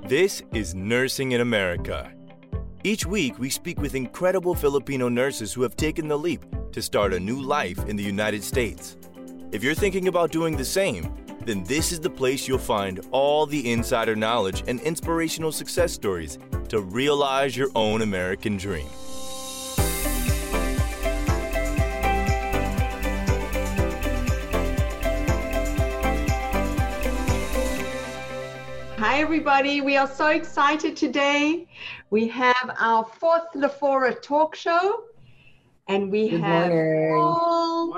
This is Nursing in America. Each week, we speak with incredible Filipino nurses who have taken the leap to start a new life in the United States. If you're thinking about doing the same, then this is the place you'll find all the insider knowledge and inspirational success stories to realize your own American dream. Hi, everybody. We are so excited today. We have our fourth Lafora talk show, and we have Paul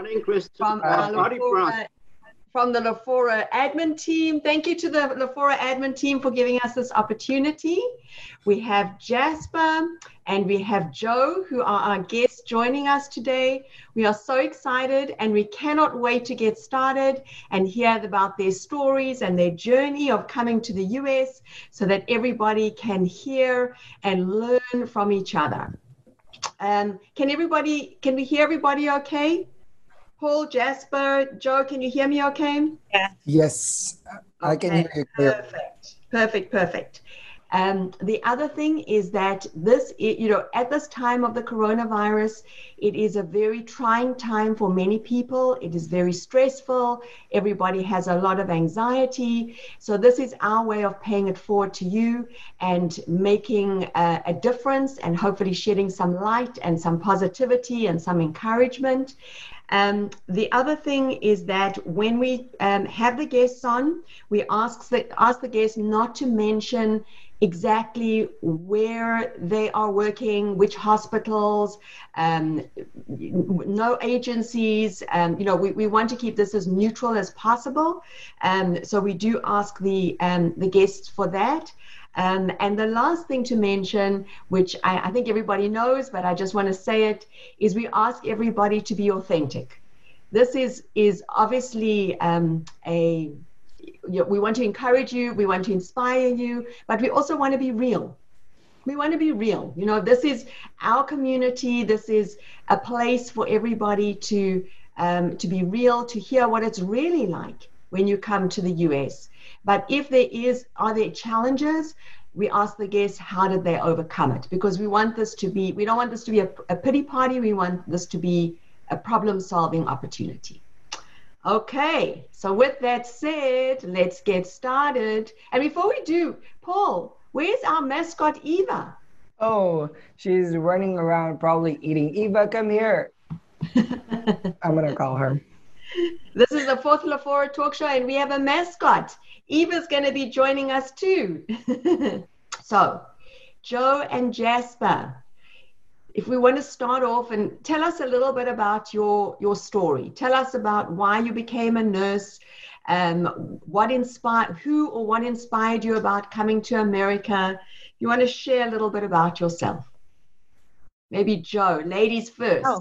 from the Lafora admin team. Thank you to the Lafora admin team for giving us this opportunity. We have Jasper and we have Joe, who are our guests joining us today. We are so excited and we cannot wait to get started and hear about their stories and their journey of coming to the US so that everybody can hear and learn from each other. Can we hear everybody okay? Paul, Jasper, Joe, can you hear me okay? Yeah. Yes, I can hear you clearly. Perfect. The other thing is that at this time of the coronavirus, it is a very trying time for many people. It is very stressful. Everybody has a lot of anxiety. So this is our way of paying it forward to you and making a difference and hopefully shedding some light and some positivity and some encouragement. The other thing is that when we have the guests on, we ask the guests not to mention exactly where they are working, which hospitals, no agencies. We want to keep this as neutral as possible. So we do ask the guests for that. And the last thing to mention, which I think everybody knows, but I just want to say it, is we ask everybody to be authentic. This is obviously we want to encourage you, we want to inspire you, but we also want to be real. We want to be real. This is our community. This is a place for everybody to be real, to hear what it's really like when you come to the US. But if are there challenges, we ask the guests, how did they overcome it? Because we don't want this to be a pity party. We want this to be a problem-solving opportunity. Okay, so with that said, let's get started. And before we do, Paul, where's our mascot, Eva? Oh, she's running around probably eating. Eva, come here. I'm going to call her. This is the fourth Lafora talk show, and we have a mascot. Eva's going to be joining us too. So, Joe and Jasper, if we want to start off and tell us a little bit about your story. Tell us about why you became a nurse, what inspired you about coming to America. You want to share a little bit about yourself? Maybe Joe, ladies first. Oh.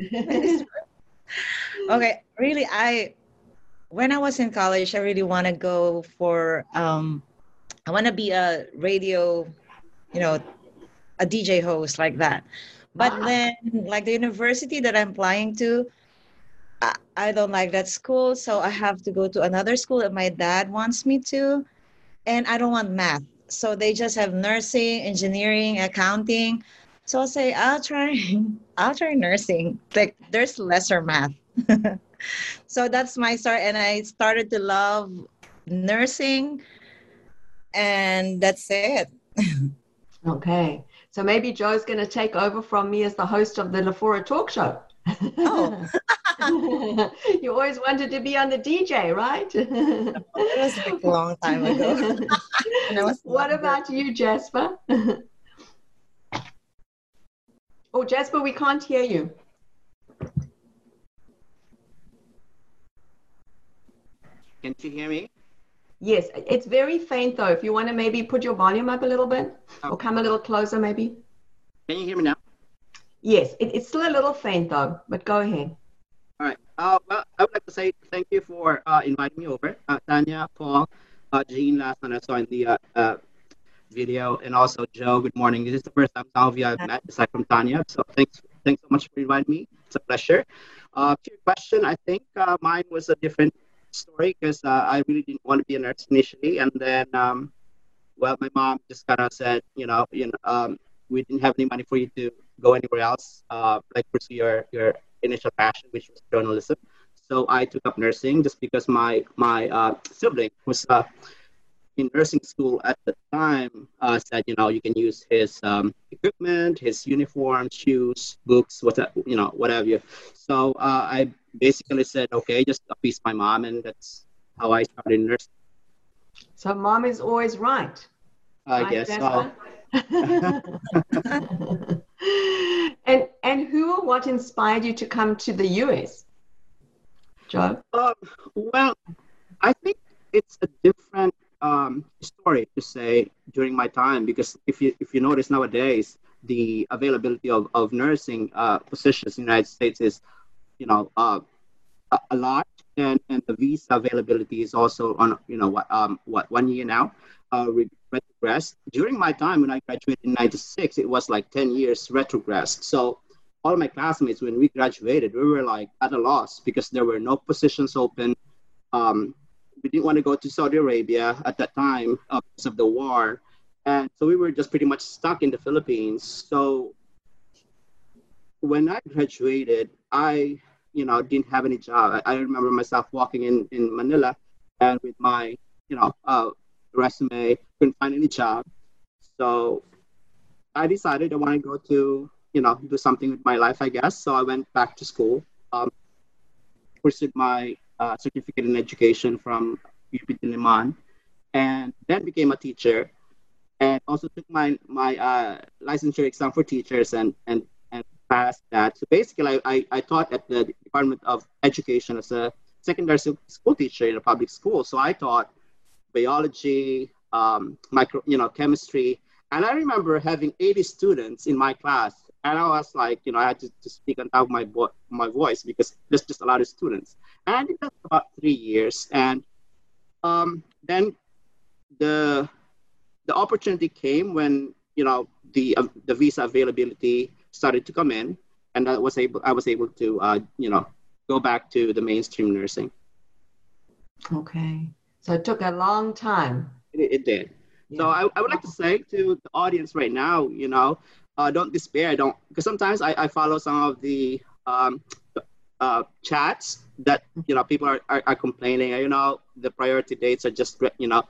Okay, really, when I was in college, I really want to go for, I want to be a radio, a DJ host like that. But then, like the university that I'm applying to, I don't like that school, so I have to go to another school that my dad wants me to, and I don't want math. So they just have nursing, engineering, accounting. So I'll say, I'll try nursing. Like there's lesser math. So that's my start, and I started to love nursing, and that's it. Okay, so maybe Joe's going to take over from me as the host of the Lafora talk show. Oh. You always wanted to be on the DJ, right? It was a long time ago. What about you, Jasper? Oh, Jasper, we can't hear you. Can you hear me? Yes, it's very faint though. If you want to maybe put your volume up a little bit or come a little closer maybe. Can you hear me now? Yes, it's still a little faint though, but go ahead. All right. Well, I would like to say thank you for inviting me over. Tanya, Paul, Jean, last night I saw in the video, and also Joe, good morning. This is the first time some of you I've met, aside from Tanya. So thanks so much for inviting me. It's a pleasure. To your question, I think mine was a different story because I really didn't want to be a nurse initially. And then well, my mom just kind of said, we didn't have any money for you to go anywhere else, like pursue your initial passion, which was journalism. So I took up nursing just because my sibling was in nursing school at the time, said, you can use his equipment, his uniform, shoes, books, whatever. So I basically said, okay, just appease my mom, and that's how I started nursing. So mom is always right. I guess so. And who or what inspired you to come to the US, Joe? Well, I think it's a different story to say during my time, because if you notice nowadays, the availability of nursing positions in the United States is a lot, and the visa availability is also on 1 year now retrogressed. During my time when I graduated in '96, it was like 10 years retrogressed. So all my classmates, when we graduated, we were like at a loss because there were no positions open. We didn't want to go to Saudi Arabia at that time because of the war. And so we were just pretty much stuck in the Philippines. So when I graduated, I, didn't have any job. I remember myself walking in Manila and with my, resume, couldn't find any job. So I decided I want to go to, do something with my life, I guess. So I went back to school, pursued my certificate in education from UP Diliman, and then became a teacher, and also took my licensure exam for teachers and passed that. So basically, I taught at the Department of Education as a secondary school teacher in a public school. So I taught biology, chemistry, and I remember having 80 students in my class, and I was like, I had to speak on top of my voice because there's just a lot of students. And I did that for about 3 years, and then the opportunity came when the visa availability started to come in, and I was able to go back to the mainstream nursing. Okay, so it took a long time. It did. Yeah. So I would like to say to the audience right now, don't despair. Because sometimes I follow some of the chats that people are complaining. The priority dates are just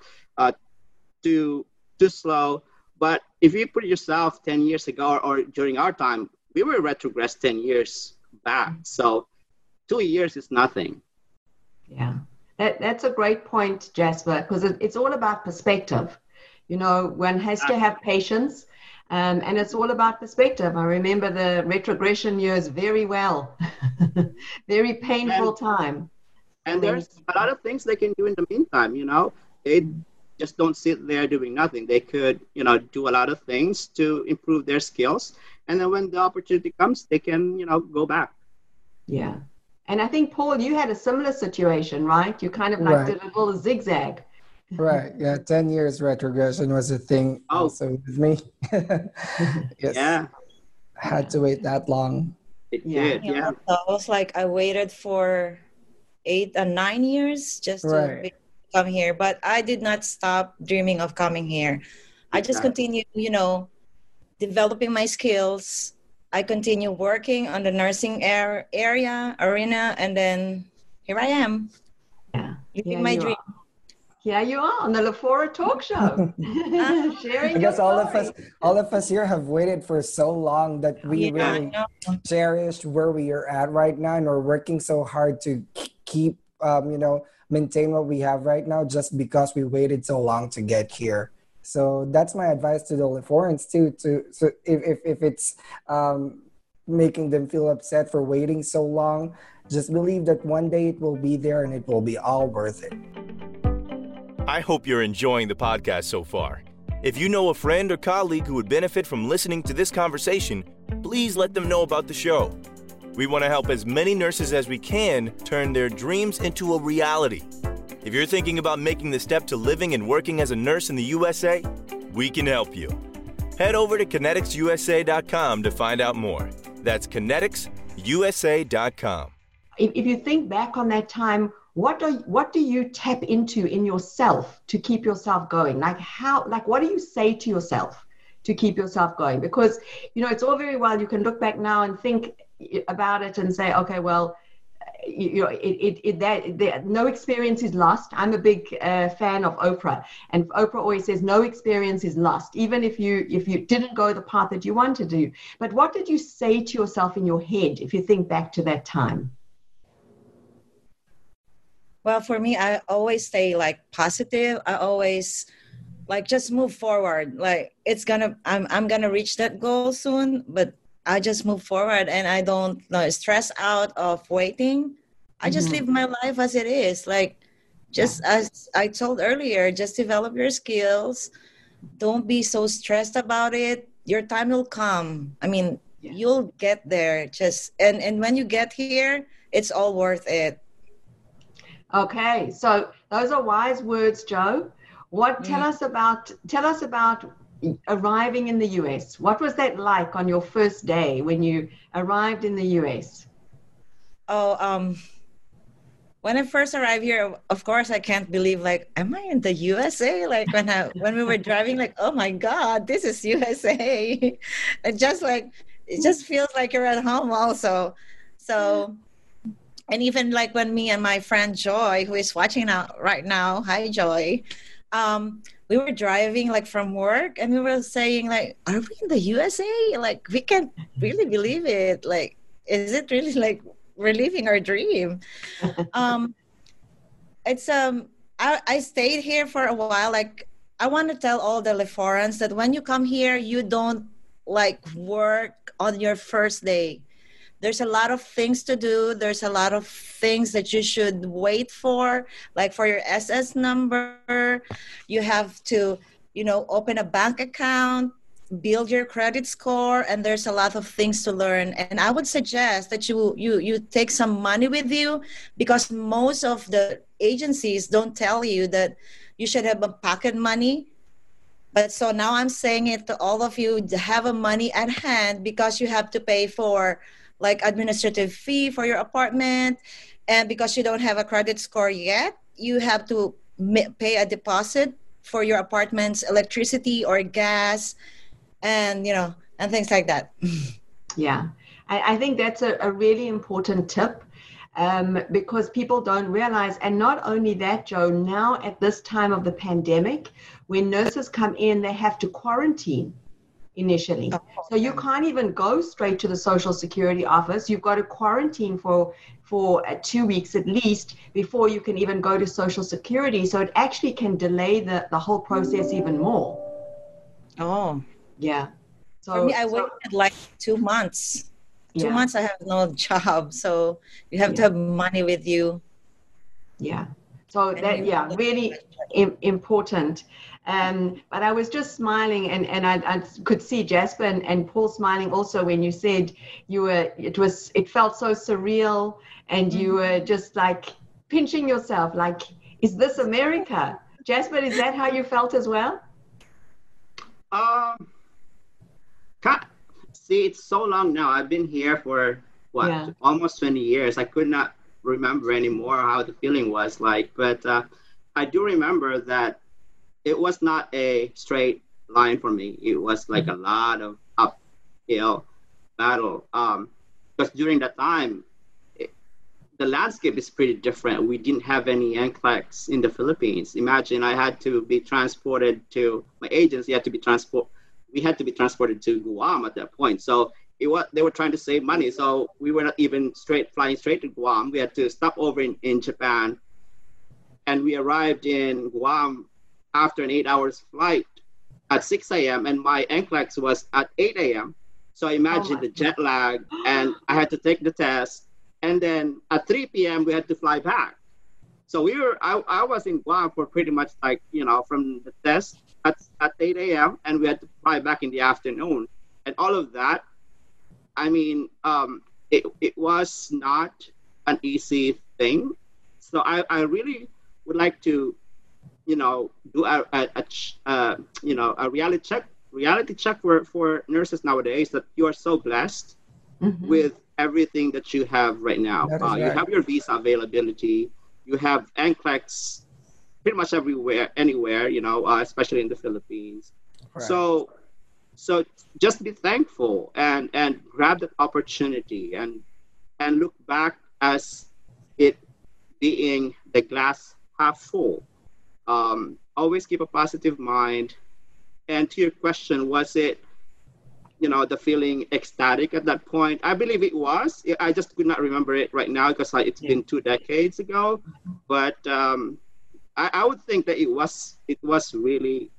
too slow. But if you put yourself 10 years ago or during our time, we were retrogressed 10 years back. So 2 years is nothing. Yeah, that's a great point, Jasper, because it's all about perspective. One has to have patience, and it's all about perspective. I remember the retrogression years very well. Very painful time. And there's a lot of things they can do in the meantime, They just don't sit there doing nothing. They could, do a lot of things to improve their skills. And then when the opportunity comes, they can, go back. Yeah. And I think, Paul, you had a similar situation, right? You kind of did a little zigzag. Right. Yeah. 10 years retrogression was a thing also with me. Yes. Yeah. I had to wait that long. It did. Yeah. So I was like, I waited for 8 and 9 years just to come here, but I did not stop dreaming of coming here. I just continued, developing my skills. I continue working on the nursing arena, and then here I am. Yeah. Living my dream. Here you are on the LaFora Talk Show. Sharing I guess all of us here have waited for so long that we really cherish where we are at right now, and we're working so hard to keep, maintain what we have right now just because we waited so long to get here. So that's my advice to the LaForans too. So if it's making them feel upset for waiting so long, just believe that one day it will be there and it will be all worth it. I hope you're enjoying the podcast so far. If you know a friend or colleague who would benefit from listening to this conversation, please let them know about the show. We want to help as many nurses as we can turn their dreams into a reality. If you're thinking about making the step to living and working as a nurse in the USA, we can help you. Head over to KineticsUSA.com to find out more. That's KineticsUSA.com. If you think back on that time, what do you tap into in yourself to keep yourself going? What do you say to yourself to keep yourself going? Because, it's all very well. You can look back now and think about it and say, okay, well, no experience is lost. I'm a big fan of Oprah, and Oprah always says no experience is lost, even if you didn't go the path that you wanted to do. But what did you say to yourself in your head if you think back to that time? Well, for me, I always stay positive. I always just move forward. I'm gonna reach that goal soon, but I just move forward and I don't stress out of waiting. I just live my life as it is. As I told earlier, just develop your skills. Don't be so stressed about it. Your time will come. I mean, you'll get there. And when you get here, it's all worth it. Okay, so those are wise words, Joe. Tell us about arriving in the US. What was that like on your first day when you arrived in the US? When I first arrived here, of course, I can't believe, am I in the USA? When we were driving, oh my God, this is USA. It just feels like you're at home also. So, and even when me and my friend Joy, who is watching right now, hi Joy, we were driving from work and we were saying are we in the USA? We can't really believe it. Is it really we're living our dream? It's I stayed here for a while. I want to tell all the Leforans that when you come here, you don't work on your first day. There's a lot of things to do. There's a lot of things that you should wait for, for your SS number. You have to, open a bank account, build your credit score, and there's a lot of things to learn. And I would suggest that you take some money with you, because most of the agencies don't tell you that you should have a pocket money. But so now I'm saying it to all of you, to have a money at hand, because you have to pay for administrative fee for your apartment, and because you don't have a credit score yet, you have to pay a deposit for your apartment's electricity or gas, and and things like that. Yeah, I think that's a really important tip, because people don't realize. And not only that, Joe, now at this time of the pandemic, when nurses come in, they have to quarantine initially. So you can't even go straight to the Social Security office. You've got to quarantine for 2 weeks at least before you can even go to Social Security. So it actually can delay the whole process even more. Oh. Yeah. So for me, I waited 2 months. 2 months I have no job. So you have to have money with you. Yeah. So that, really important. But I was just smiling, and I could see Jasper and Paul smiling also when you said it felt so surreal, and you were just pinching yourself, is this America? Jasper, is that how you felt as well? See, it's so long now. I've been here for almost 20 years. I could not remember anymore how the feeling was like, but I do remember that it was not a straight line for me. It was a lot of uphill battle, because during that time the landscape is pretty different. We didn't have any NCLEX in the Philippines. Imagine, I had to be transported to my agency. We had to be transported to Guam at that point. So they were trying to save money. So we were not even flying straight to Guam. We had to stop over in Japan. And we arrived in Guam after an 8 hours flight at 6 a.m. And my NCLEX was at 8 a.m. So imagine the jet lag, and I had to take the test. And then at 3 p.m. we had to fly back. So I was in Guam for pretty much from the test at 8 a.m. and we had to fly back in the afternoon. And all of that, I mean, it was not an easy thing. So I really would like to, do a reality check for nurses nowadays, that you are so blessed with everything that you have right now. You have your visa availability, you have NCLEX pretty much everywhere, anywhere, especially in the Philippines. Right. So just be thankful and grab that opportunity and look back as it being the glass half full. Always keep a positive mind. And to your question, was it, the feeling ecstatic at that point? I believe it was. I just could not remember it right now because it's been 2 decades ago. But I would think that it was really,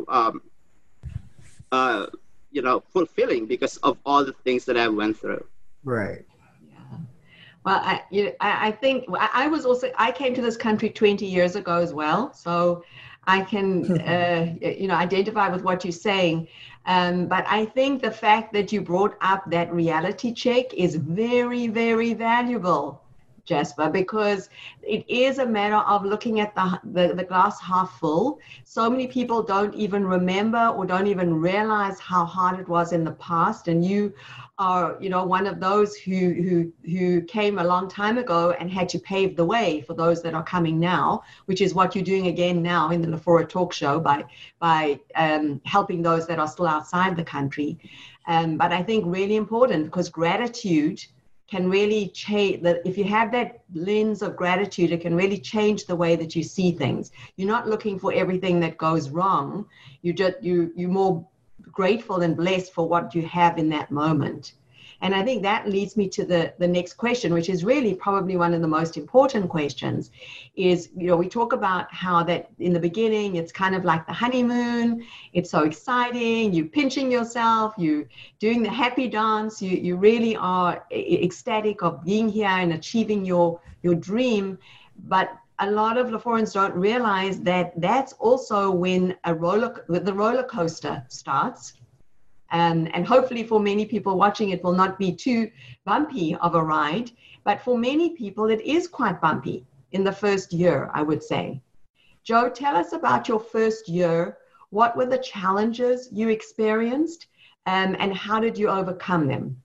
fulfilling because of all the things that I went through. Right. Well, I think I came to this country 20 years ago as well, so I can identify with what you're saying. But I think the fact that you brought up that reality check is very, very valuable, Jasper, because it is a matter of looking at the glass half full. So many people don't even remember or don't even realize how hard it was in the past, and you are, one of those who came a long time ago and had to pave the way for those that are coming now, which is what you're doing again now in the Lafora Talk Show by helping those that are still outside the country. But I think really important, because gratitude can really change that. If you have that lens of gratitude, it can really change the way that you see things. You're not looking for everything that goes wrong. You're more grateful and blessed for what you have in that moment. And I think that leads me to the next question, which is really probably one of the most important questions, is, we talk about how that in the beginning, it's kind of like the honeymoon. It's so exciting. You're pinching yourself. You're doing the happy dance. You really are ecstatic of being here and achieving your dream. But a lot of Laforans don't realize that that's also when the roller coaster starts. And hopefully for many people watching, it will not be too bumpy of a ride. But for many people, it is quite bumpy in the first year, I would say. Joe, tell us about your first year. What were the challenges you experienced, and how did you overcome them?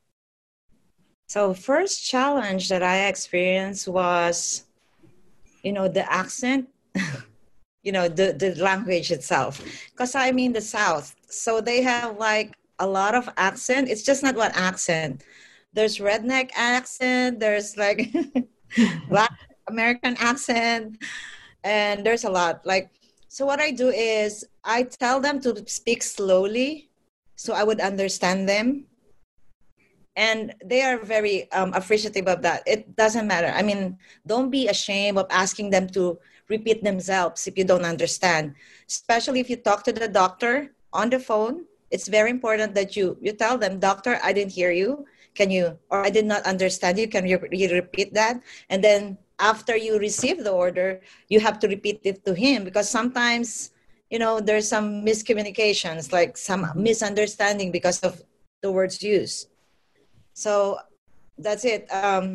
So first challenge that I experienced was, the accent, the language itself. Because I'm in the South, so they have like a lot of accent. It's just not one accent. There's redneck accent, there's like Black American accent, and there's a lot. So what I do is I tell them to speak slowly so I would understand them. And they are very appreciative of that. It doesn't matter. I mean, don't be ashamed of asking them to repeat themselves if you don't understand. Especially if you talk to the doctor on the phone, it's very important that you tell them, doctor, I didn't hear you. Or I did not understand you. Can you repeat that? And then after you receive the order, you have to repeat it to him, because sometimes, there's some miscommunications, like some misunderstanding because of the words used. So that's it.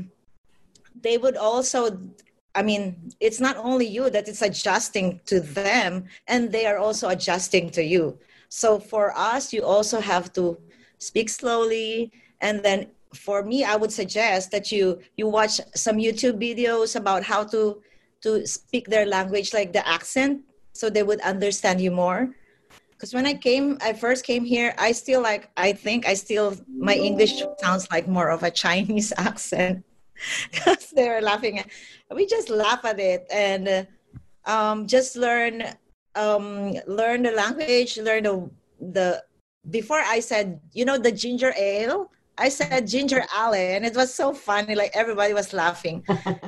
They would also, it's not only you that it's adjusting to them, and they are also adjusting to you. So for us, you also have to speak slowly. And then for me, I would suggest that you watch some YouTube videos about how to speak their language, like the accent, so they would understand you more. Because when I first came here, my English sounds like more of a Chinese accent, because they were laughing. We just laugh at it and just learn the language, before I said, the ginger ale, I said ginger ale, and it was so funny, like everybody was laughing.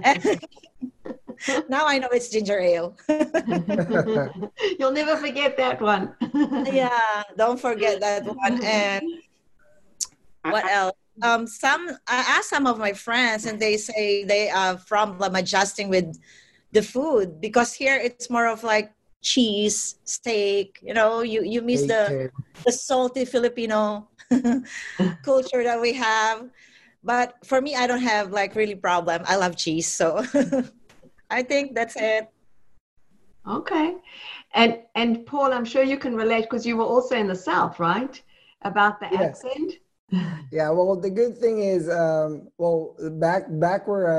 Now I know it's ginger ale. You'll never forget that one. Yeah, don't forget that one. And what else? I asked some of my friends, and they say they are problem adjusting with the food, because here it's more of like cheese, steak. You miss the salty Filipino culture that we have. But for me, I don't have like really problem. I love cheese, so I think that's it. Okay. And Paul, I'm sure you can relate, because you were also in the South, right? About the accent. Yeah, well, the good thing is, back where I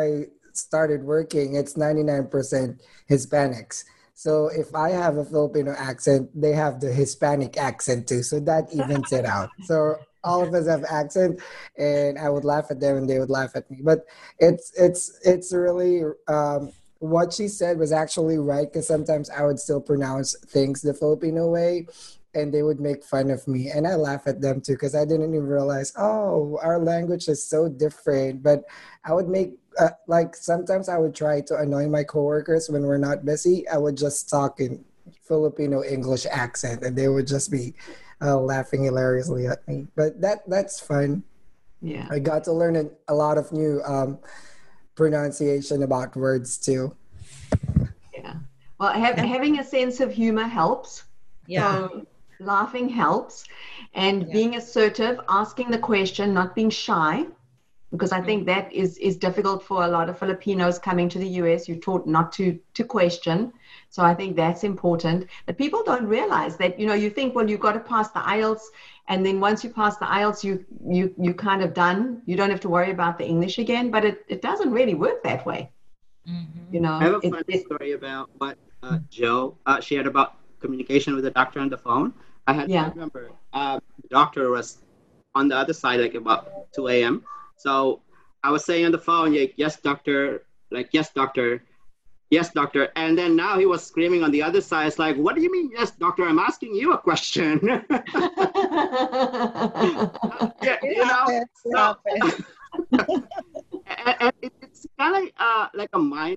started working, it's 99% Hispanics. So if I have a Filipino accent, they have the Hispanic accent too. So that evens it out. So all of us have accent, and I would laugh at them and they would laugh at me. But it's really what she said was actually right, because sometimes I would still pronounce things the Filipino way, and they would make fun of me, and I laugh at them too, because I didn't even realize, oh, our language is so different. But I would make like sometimes I would try to annoy my coworkers when we're not busy. I would just talk in Filipino English accent, and they would just be laughing hilariously at me. But that's fun. Yeah, I got to learn a lot of new pronunciation about words too. yeah. Well, having a sense of humor helps. Yeah. So laughing helps, and being assertive, asking the question, not being shy, because I think that is difficult for a lot of Filipinos coming to the US. You're taught not to question. So I think that's important. But people don't realize that, you think, well, you've got to pass the IELTS, and then once you pass the IELTS, you kind of done. You don't have to worry about the English again, but it doesn't really work that way. Mm-hmm. I have a funny story about what Joe shared about communication with the doctor on the phone. I remember the doctor was on the other side, like about 2 a.m. So I was saying on the phone, like, yes, doctor, yes, doctor. And then now he was screaming on the other side. It's like, what do you mean, yes, doctor? I'm asking you a question. And it's kind of like a mind,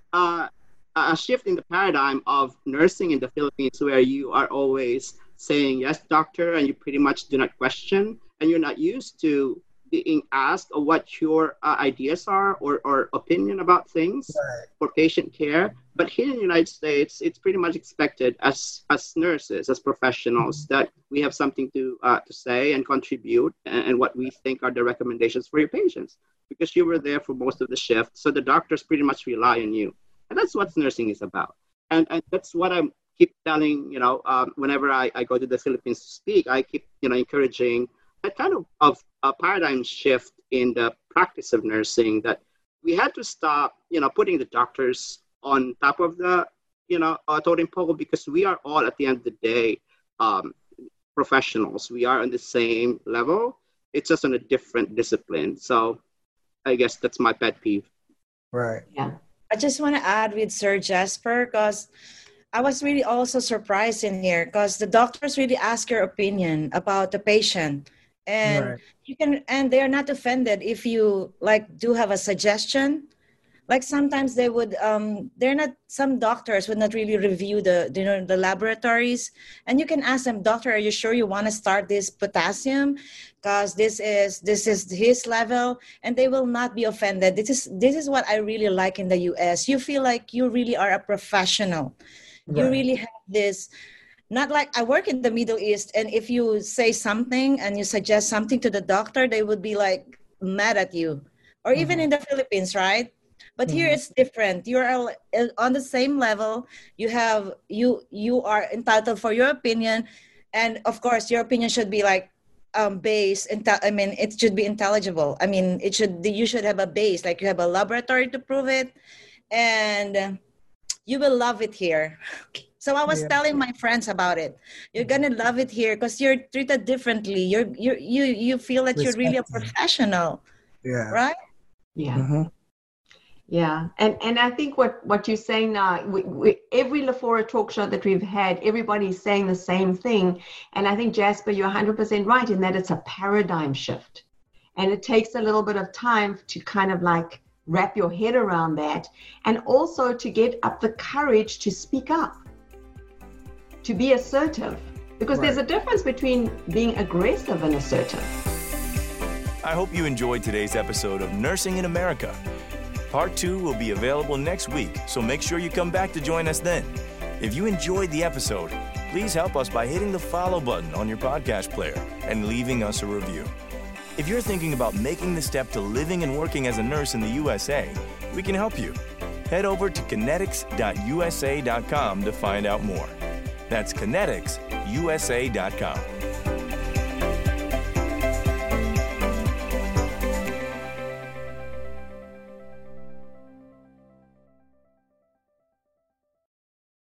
a shift in the paradigm of nursing in the Philippines, where you are always saying, yes, doctor, and you pretty much do not question, and you're not used to being asked what your ideas are or opinion about things for patient care. But here in the United States, it's pretty much expected as nurses, as professionals, that we have something to say and contribute, and what we think are the recommendations for your patients, because you were there for most of the shift. So the doctors pretty much rely on you. And that's what nursing is about. And that's what I keep telling, whenever I go to the Philippines to speak, I keep, encouraging a kind of a paradigm shift in the practice of nursing, that we had to stop, putting the doctors on top of the, totem pole, because we are all, at the end of the day, professionals. We are on the same level. It's just on a different discipline. So I guess that's my pet peeve. Right. Yeah. I just want to add with Sir Jasper, because I was really also surprised in here, because the doctors really ask your opinion about the patient, and you can, and they're not offended if you do have a suggestion. Like sometimes they would, some doctors would not really review the laboratories, and you can ask them, doctor, are you sure you want to start this potassium? Because this is his level, and they will not be offended. This is what I really like in the US. You feel like you really are a professional. Right. You really have this, not like I work in the Middle East, and if you say something and you suggest something to the doctor, they would be like mad at you. Or even in the Philippines, right? But here it's different. You're on the same level. You are entitled for your opinion, and of course, your opinion should be based. It should be intelligible. You should have a base. Like you have a laboratory to prove it, and you will love it here. So I was telling my friends about it. You're gonna love it here because you're treated differently. You feel that you're really a professional. Yeah. Right. Yeah. Mm-hmm. Yeah, and I think what you're saying now, every Lafora talk show that we've had, everybody's saying the same thing. And I think, Jasper, you're 100% right in that it's a paradigm shift. And it takes a little bit of time to kind of wrap your head around that, and also to get up the courage to speak up, to be assertive, because there's a difference between being aggressive and assertive. I hope you enjoyed today's episode of Nursing in America. Part 2 will be available next week, so make sure you come back to join us then. If you enjoyed the episode, please help us by hitting the follow button on your podcast player and leaving us a review. If you're thinking about making the step to living and working as a nurse in the USA, we can help you. Head over to kinetics.usa.com to find out more. That's kinetics.usa.com.